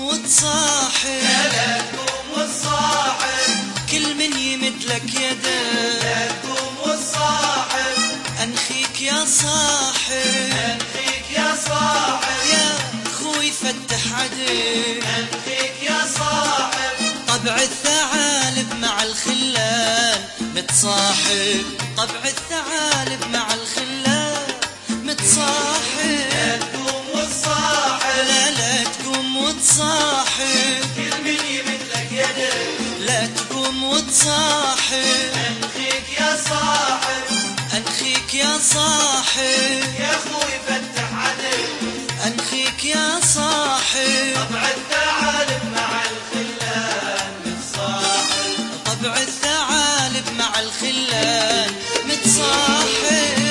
وتصاحب، لا تقوم وتصاحب، كل من يمد لك يده لا تقوم وتصاحب، أنخيك يا صاحب، أنخيك يا صاحب، يا خوي فتح عدل، أنخيك يا صاحب، طبع الثعالب مع الخلان متصاحب، طبع الثعالب مع الخلان متصاحب، لا تقوم وتصاحب، لا تقوم وتصاحب، كل من يمد لك يده لا تقوم وتصاحب، أنخيك يا صاحب، أنخيك يا صاحب، يا أخوي فتح عدل، أنخيك يا صاحب، طبع الثعالب مع الخلان متصاحب، طبع الثعالب مع الخلان متصاحب.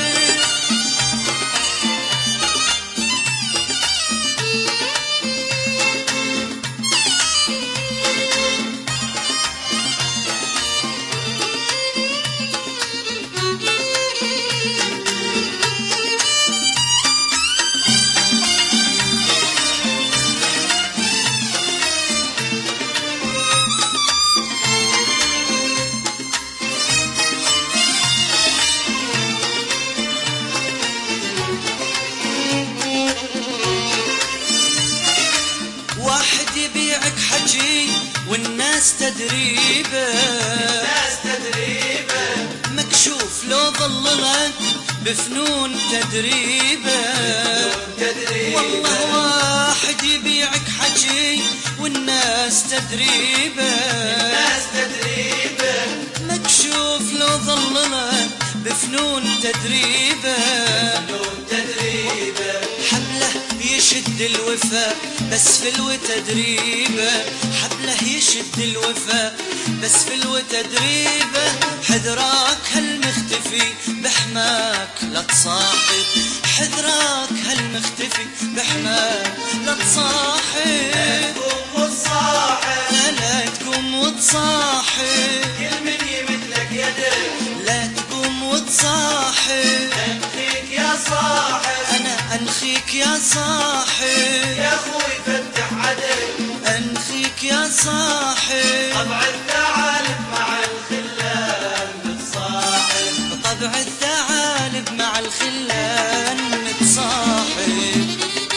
واحد يبيعك حجي والناس تدريبه، الناس تدريبه، مكشوف لو ظللك بفنون تدريبه، والله واحد يبيعك حجي والناس تدريبه، الناس تدريبه، مكشوف لو ظللك بفنون تدريبه، بدون تدريبه، حبله يشد الوفا بس في الوتدريبه، حبله يشد الوفا بس في الوتدريبه، حذراك هالمختفي بحماك لا تصاحب، حذراك هالمختفي بحماك لا تصاحب، تقوم وتصاحب، لا تقوم وتصاحب، كل من يمد لك يده لا تقوم وتصاحب، أنخيك يا صاحب، أنا أنخيك يا صاحب، يا أخوي فتح عدل، أنخيك يا صاحب، طبع الثعالب مع الخلان متصاحب، طبع الثعالب مع الخلان متصاحب.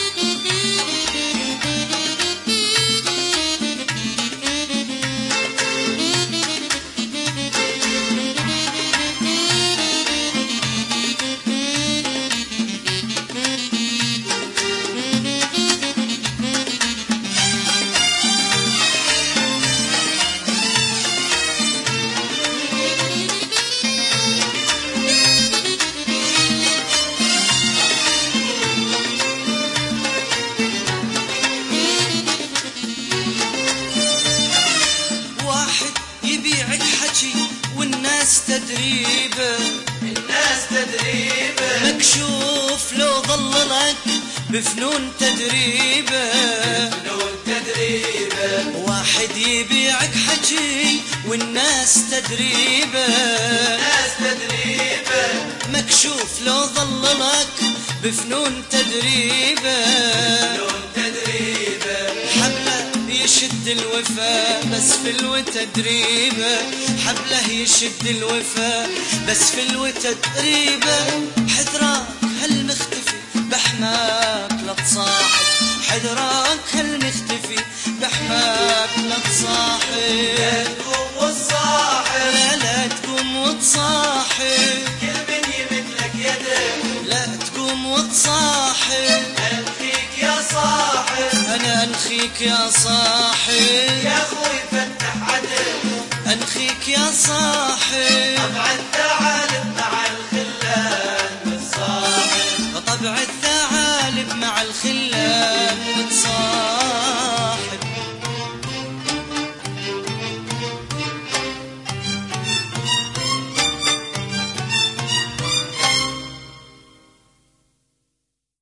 واحد يبيعك حكي والناس تدريبه، الناس تدريبه، مكشوف لو ظللك بفنون تدريبه، بدون تدريبه، واحد يبيعك حكي والناس تدريبه، الناس تدريبه، مكشوف لو ظللك بفنون تدريبه، بدون تدريبه، حبله يشد الوفا بس في الوتدريبه، حبله يشد الوفا بس في الوتدريبه، حذراك هالمختفي بحماك لا تصاحب، حذراك هالمختفي بحماك لا تصاحب، لا تقوم وتصاحب، لا تقوم وتصاحب، كل من يمد لك يده لا تقوم وتصاحب، أنخيك يا صاحب، أنا أنخيك يا صاحب، يا أخوي فتح عدل، أنخيك يا صاحب، طبع الثعالب مع الخلان متصاحب، طبع الثعالب مع الخلان